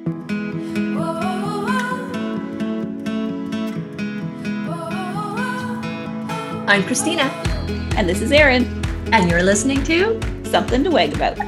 I'm Christina. And this is Erin. And you're listening to Something to Wag About.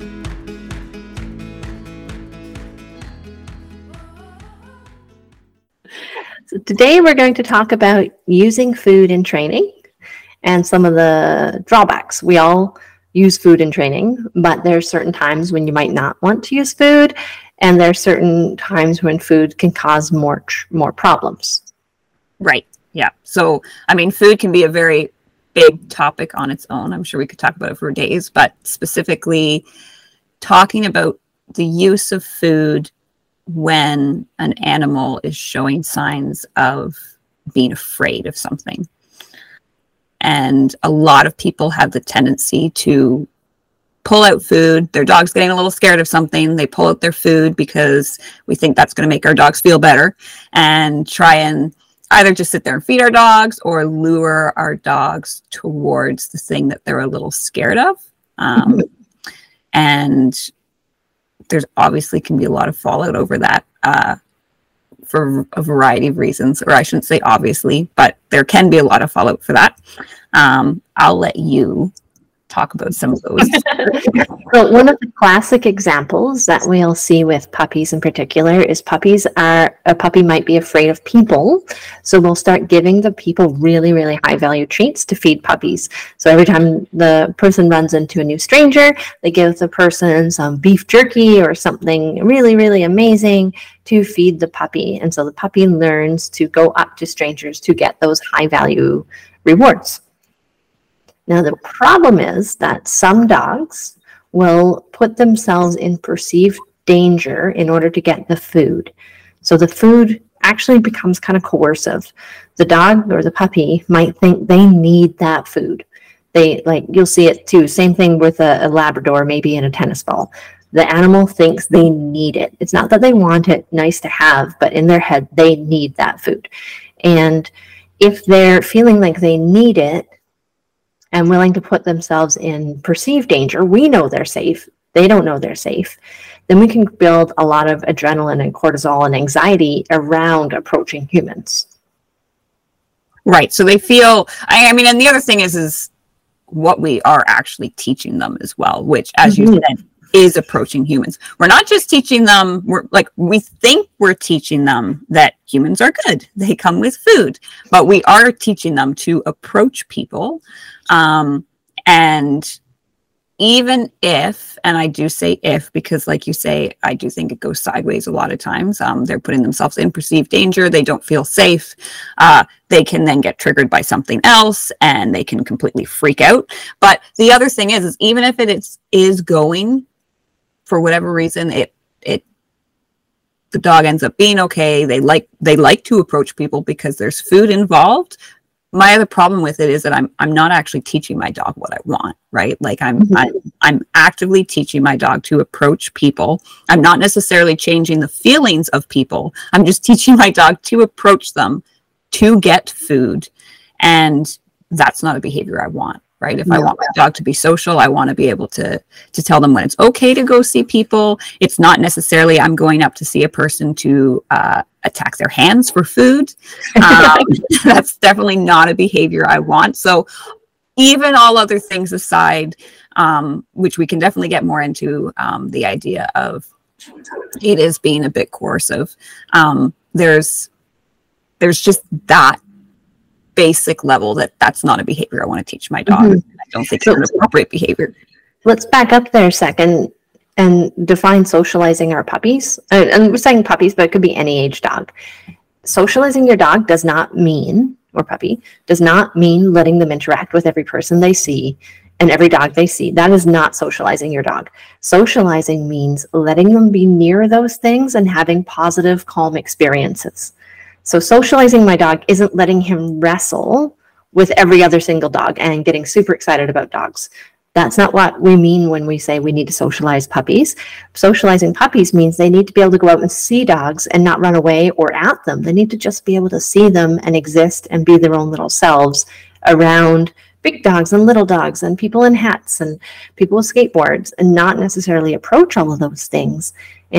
So today we're going to talk about using food in training and some of the drawbacks. We all use food in training, but there's certain times when you might not want to use food, and there's certain times when food can cause more problems. Right. Yeah. So, food can be a very big topic on its own. I'm sure we could talk about it for days, but specifically talking about the use of food when an animal is showing signs of being afraid of something. And a lot of people have the tendency to pull out food. Their dog's getting a little scared of something. They pull out their food because we think that's going to make our dogs feel better, and try and either just sit there and feed our dogs or lure our dogs towards the thing that they're a little scared of. And there's obviously can be a lot of fallout over that for a variety of reasons, or I shouldn't say obviously, but there can be a lot of fallout for that. I'll let you talk about some of those. So one of the classic examples that we'll see with puppies in particular is a puppy might be afraid of people. So we'll start giving the people really, really high value treats to feed puppies. So every time the person runs into a new stranger, they give the person some beef jerky or something really, really amazing to feed the puppy. And so the puppy learns to go up to strangers to get those high value rewards. Now, the problem is that some dogs will put themselves in perceived danger in order to get the food. So the food actually becomes kind of coercive. The dog or the puppy might think they need that food. You'll see it too. Same thing with a Labrador, maybe in a tennis ball. The animal thinks they need it. It's not that they want it, nice to have, but in their head, they need that food. And if they're feeling like they need it, and willing to put themselves in perceived danger, we know they're safe, they don't know they're safe, then we can build a lot of adrenaline and cortisol and anxiety around approaching humans. Right. So they feel, and the other thing is what we are actually teaching them as well, which, as you said, is approaching humans. We're not just teaching them, we think we're teaching them that humans are good. They come with food, but we are teaching them to approach people. And even if, and I do say if, because like you say, I do think it goes sideways a lot of times. They're putting themselves in perceived danger. They don't feel safe. They can then get triggered by something else and they can completely freak out. But the other thing is even if it is going, for whatever reason, the dog ends up being okay. They like to approach people because there's food involved. My other problem with it is that I'm not actually teaching my dog what I want, right? I'm actively teaching my dog to approach people. I'm not necessarily changing the feelings of people. I'm just teaching my dog to approach them to get food. And that's not a behavior I want. Right. If I want my dog to be social, I want to be able to tell them when it's okay to go see people. It's not necessarily I'm going up to see a person to attack their hands for food. That's definitely not a behavior I want. So even all other things aside, which we can definitely get more into, the idea of it is being a bit coercive. There's just that basic level that's not a behavior I want to teach my dog. I don't think it's an appropriate behavior. Let's back up there a second and define socializing our puppies. And we're saying puppies, but it could be any age dog. Socializing your dog does not mean, or puppy, does not mean letting them interact with every person they see and every dog they see. That is not socializing your dog. Socializing means letting them be near those things and having positive, calm experiences. So socializing my dog isn't letting him wrestle with every other single dog and getting super excited about dogs. That's not what we mean when we say we need to socialize puppies. Socializing puppies means they need to be able to go out and see dogs and not run away or at them. They need to just be able to see them and exist and be their own little selves around big dogs and little dogs and people in hats and people with skateboards, and not necessarily approach all of those things. And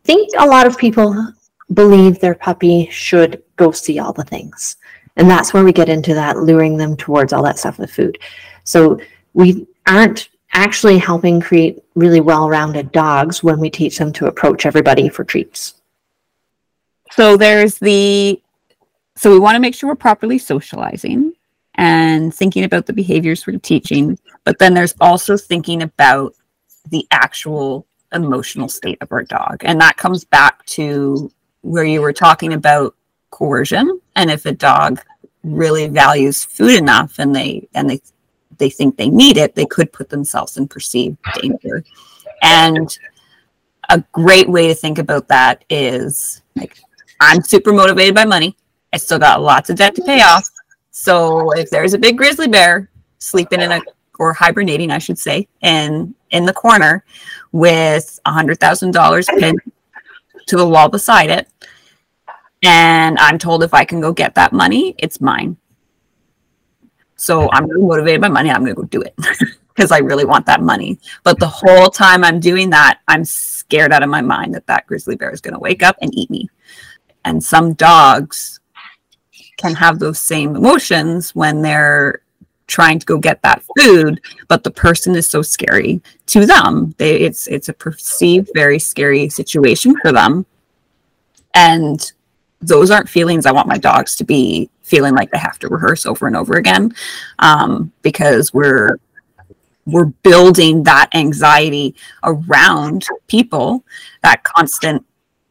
think a lot of people believe their puppy should go see all the things. And that's where we get into that luring them towards all that stuff with food. So we aren't actually helping create really well-rounded dogs when we teach them to approach everybody for treats. So we want to make sure we're properly socializing and thinking about the behaviors we're teaching, but then there's also thinking about the actual emotional state of our dog. And that comes back to where you were talking about coercion. And if a dog really values food enough and they think they need it, they could put themselves in perceived danger. And a great way to think about that is, like, I'm super motivated by money. I still got lots of debt to pay off. So if there's a big grizzly bear sleeping or hibernating, I should say, in the corner with $100,000 pinned to the wall beside it, and I'm told if I can go get that money, it's mine. So I'm really motivated by money. I'm going to go do it because I really want that money. But the whole time I'm doing that, I'm scared out of my mind that grizzly bear is going to wake up and eat me. And some dogs can have those same emotions when they're trying to go get that food, but the person is so scary to them. It's a perceived very scary situation for them. And those aren't feelings I want my dogs to be feeling like they have to rehearse over and over again, because we're building that anxiety around people, that constant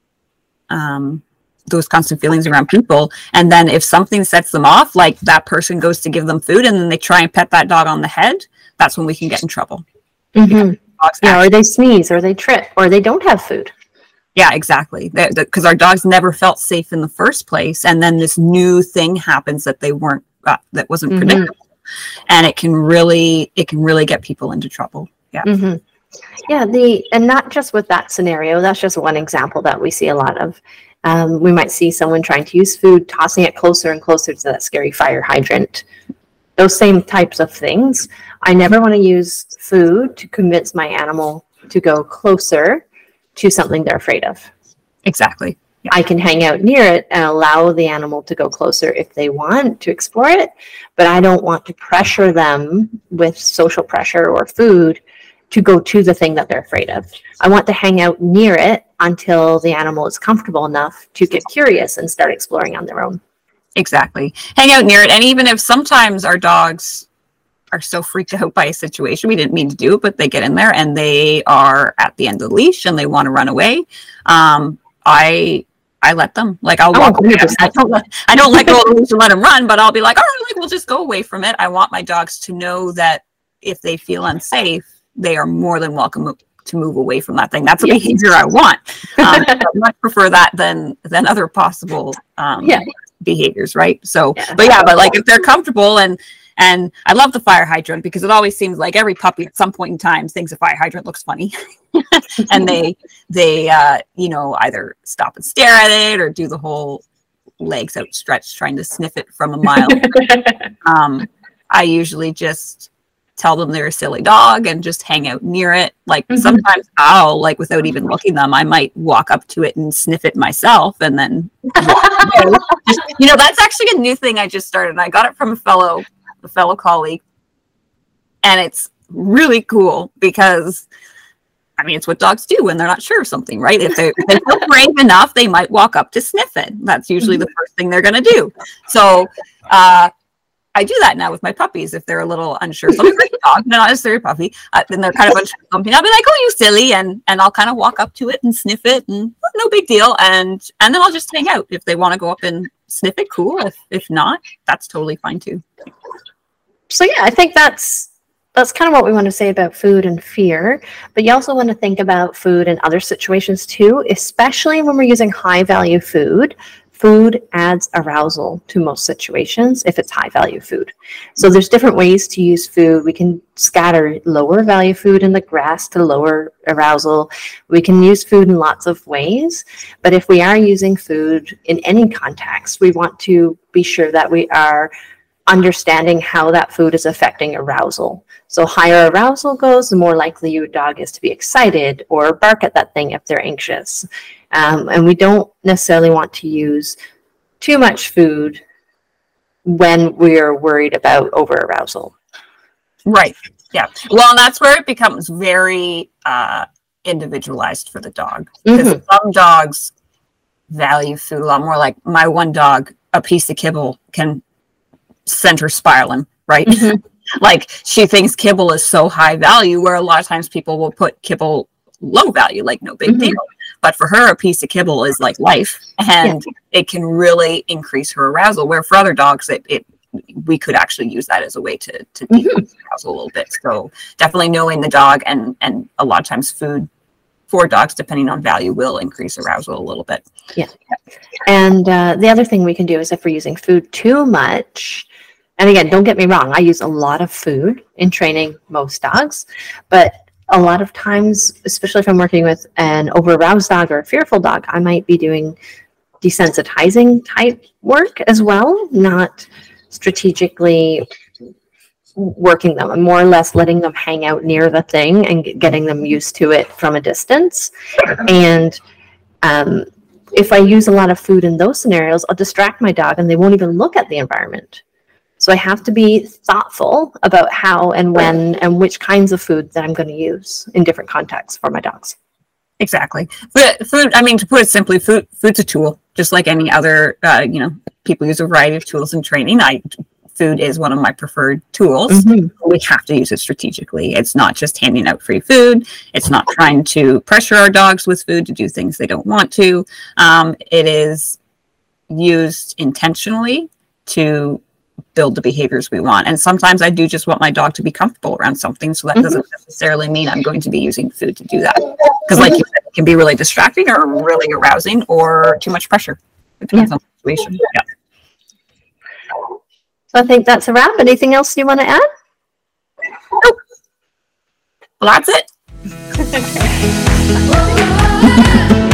those constant feelings around people. And then if something sets them off, like that person goes to give them food and then they try and pet that dog on the head, that's when we can get in trouble. Mm-hmm. Or they sneeze, or they trip, or they don't have food. Yeah, exactly. Because our dogs never felt safe in the first place, and then this new thing happens that they weren't that wasn't predictable, and it can really get people into trouble. Yeah. Mm-hmm. Yeah. And not just with that scenario. That's just one example that we see a lot of. We might see someone trying to use food, tossing it closer and closer to that scary fire hydrant. Those same types of things. I never want to use food to convince my animal to go closer to something they're afraid of. Exactly. Yeah. I can hang out near it and allow the animal to go closer if they want to explore it, but I don't want to pressure them with social pressure or food to go to the thing that they're afraid of. I want to hang out near it until the animal is comfortable enough to get curious and start exploring on their own. Exactly. Hang out near it. And even if sometimes our dogs are so freaked out by a situation, we didn't mean to do it, but they get in there and they are at the end of the leash and they want to run away. I let them, like, I'll walk away. I don't let go of the leash and let them run, but I'll be like, all right, like, we'll just go away from it. I want my dogs to know that if they feel unsafe, they are more than welcome to move away from that thing. That's a behavior I want. I much prefer that than other possible behaviors, right? So, but like if they're comfortable, and I love the fire hydrant because it always seems like every puppy at some point in time thinks a fire hydrant looks funny, and they either stop and stare at it or do the whole legs outstretched trying to sniff it from a mile. I usually just tell them they're a silly dog and just hang out near it. Like sometimes I'll, like, without even looking them, I might walk up to it and sniff it myself and then that's actually a new thing I just started. I got it from a fellow colleague, and it's really cool because it's what dogs do when they're not sure of something, right? If they feel brave enough, they might walk up to sniff it. That's usually the first thing they're going to do. So I do that now with my puppies if they're a little unsure. Something like a dog, not necessarily a puppy, then they're kind of unsure of something. I'll be like, "Oh, you silly," and I'll kind of walk up to it and sniff it, and no big deal. And then I'll just hang out. If they want to go up and sniff it, cool. If not, that's totally fine too. So I think that's kind of what we want to say about food and fear. But you also want to think about food in other situations too, especially when we're using high value food. Food adds arousal to most situations if it's high value food. So there's different ways to use food. We can scatter lower value food in the grass to lower arousal. We can use food in lots of ways. But if we are using food in any context, we want to be sure that we are understanding how that food is affecting arousal. So higher arousal goes, the more likely your dog is to be excited or bark at that thing if they're anxious. And we don't necessarily want to use too much food when we're worried about over arousal. Right. Yeah. Well, and that's where it becomes very individualized for the dog. Because some dogs value food a lot more. Like my one dog, a piece of kibble can send her spiraling, right? Like she thinks kibble is so high value, where a lot of times people will put kibble low value, like no big deal. But for her, a piece of kibble is like life, and it can really increase her arousal. Where for other dogs, we could actually use that as a way to decrease arousal a little bit. So definitely knowing the dog, and a lot of times food for dogs, depending on value, will increase arousal a little bit. Yeah. And the other thing we can do is if we're using food too much, and again, don't get me wrong, I use a lot of food in training most dogs, but a lot of times, especially if I'm working with an over-aroused dog or a fearful dog, I might be doing desensitizing type work as well, not strategically working them. I'm more or less letting them hang out near the thing and getting them used to it from a distance. And if I use a lot of food in those scenarios, I'll distract my dog and they won't even look at the environment. So I have to be thoughtful about how and when and which kinds of food that I'm going to use in different contexts for my dogs. Exactly. But food, I mean, to put it simply, food's a tool, just like any other, people use a variety of tools in training. Food is one of my preferred tools. We have to use it strategically. It's not just handing out free food. It's not trying to pressure our dogs with food to do things they don't want to. It is used intentionally to build the behaviors we want. And sometimes I do just want my dog to be comfortable around something. So that doesn't necessarily mean I'm going to be using food to do that. Because like you said, it can be really distracting or really arousing or too much pressure. It depends on the situation. Yeah. So I think that's a wrap. Anything else you want to add? Nope. Well, that's it.